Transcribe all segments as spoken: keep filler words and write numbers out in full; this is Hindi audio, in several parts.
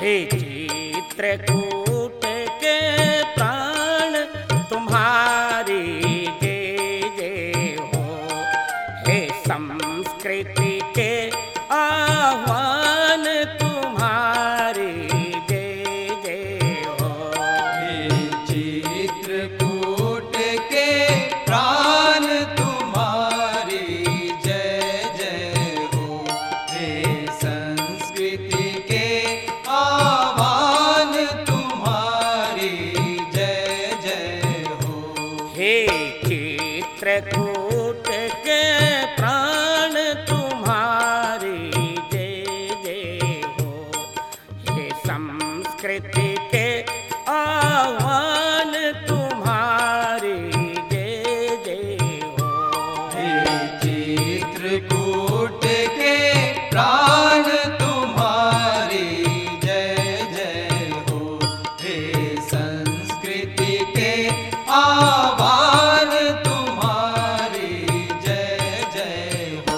हे चित्रकूट के प्राण तुम्हारी जय जय हो। हे संस्कृति के आह्वान तुम्हारी जय जय हो। हे चित्रकूट के प्राण तुम्हारी जय जय हो। हे संस्कृति के आह्वान तुम्हारी जय जय हो। हे चित्रकूट के प्राण तुम्हारी जय जय हो। हे संस्कृति के आह्वान तुम्हारी जय जय हो। हे चित्रकूट के प्राण तुम्हारी जय जय हो। हे संस्कृति के आह्वान तुम्हारी जय जय हो।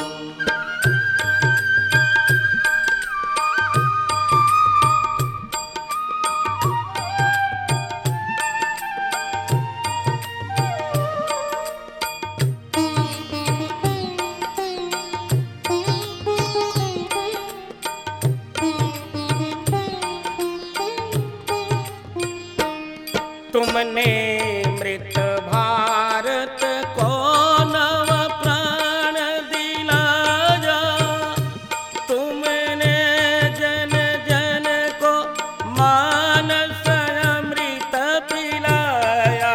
तुमने मृत भारत को नव प्राण दिलाया। तुमने जन जन को मानस अमृत पिलाया।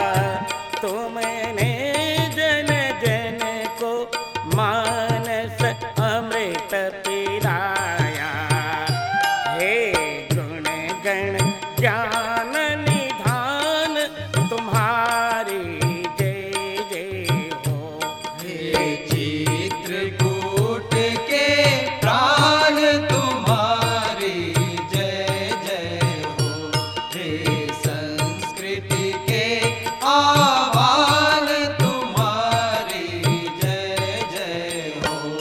तुमने जन जन को मानस अमृत पिलाया। हे गुण गण ज्ञान निधान तुम्हारी जय जय हो। हे चित्रकूट के प्राण तुम्हारी जय जय हो। हे संस्कृति के आह्वान तुम्हारी जय जय हो।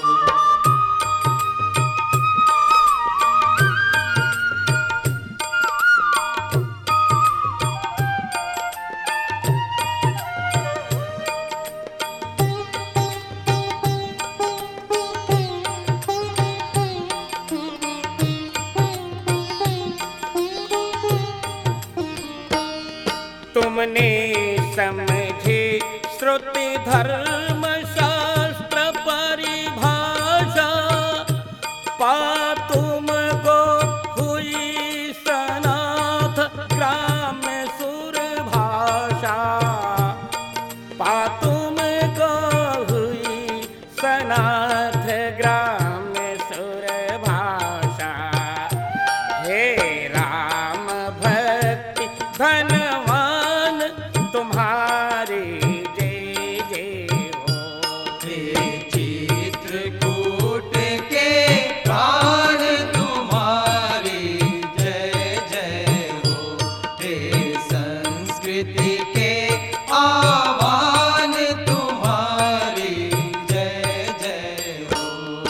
तुमने समझी श्रुति धर्म शास्त्र परिभाषा। पा तुमको हुई सनाथ ग्राम्य सुर भाषा। पा तुमको हुई सनाथ ग्राम्य सुर भाषा। हे राम भक्ति धनवान तुम्हारी जय जय हो। हे चित्रकूट के प्राण तुम्हारी जय जय हो। हे संस्कृति के आह्वान तुम्हारी जय जय हो।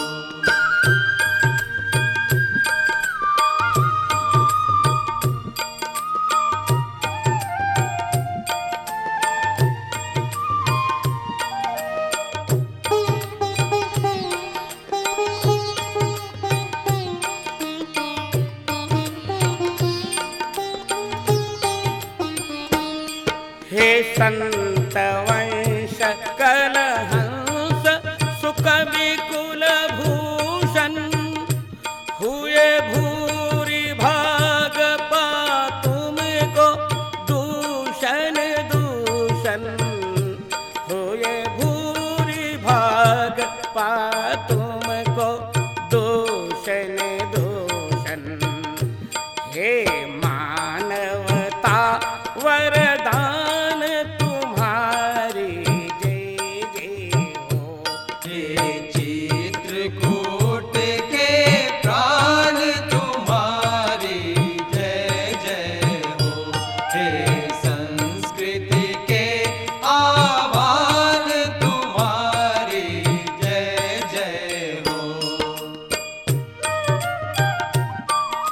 हे संत वंश कलहंस सुख विकुल भूषण। हुए भूरि भाग पा तुमको दूषण दूषण। हुए भूरि भाग पा तुमको दूषण दूषण। हे मानवता वरदान तुम्हारी जय जय हो। हे चित्रकूट के प्राण तुम्हारी जय जय हो। हे संस्कृति के आह्वान तुम्हारी जय जय हो।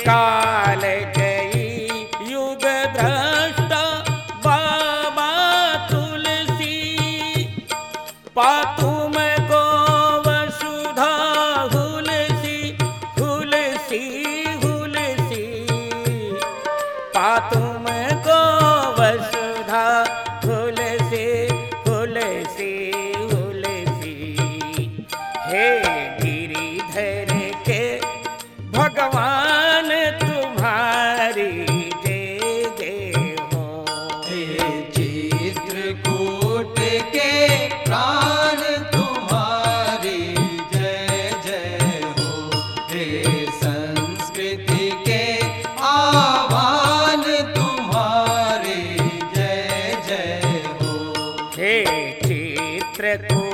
काल जयी युग द्रष्टा बाबा तुलसी, पातुम को वसुधा हुलसी हुलसी हुलसी, पातुम को वसुधा हुलसी हुलसी हुलसी। हे गिरिधर के भगवान तुम्हारी जय जय हो। हे चित्रकूट के प्राण तुम्हारी जय जय हो। हे संस्कृति के आह्वान तुम्हारी जय जय हो। हे चित्रकूट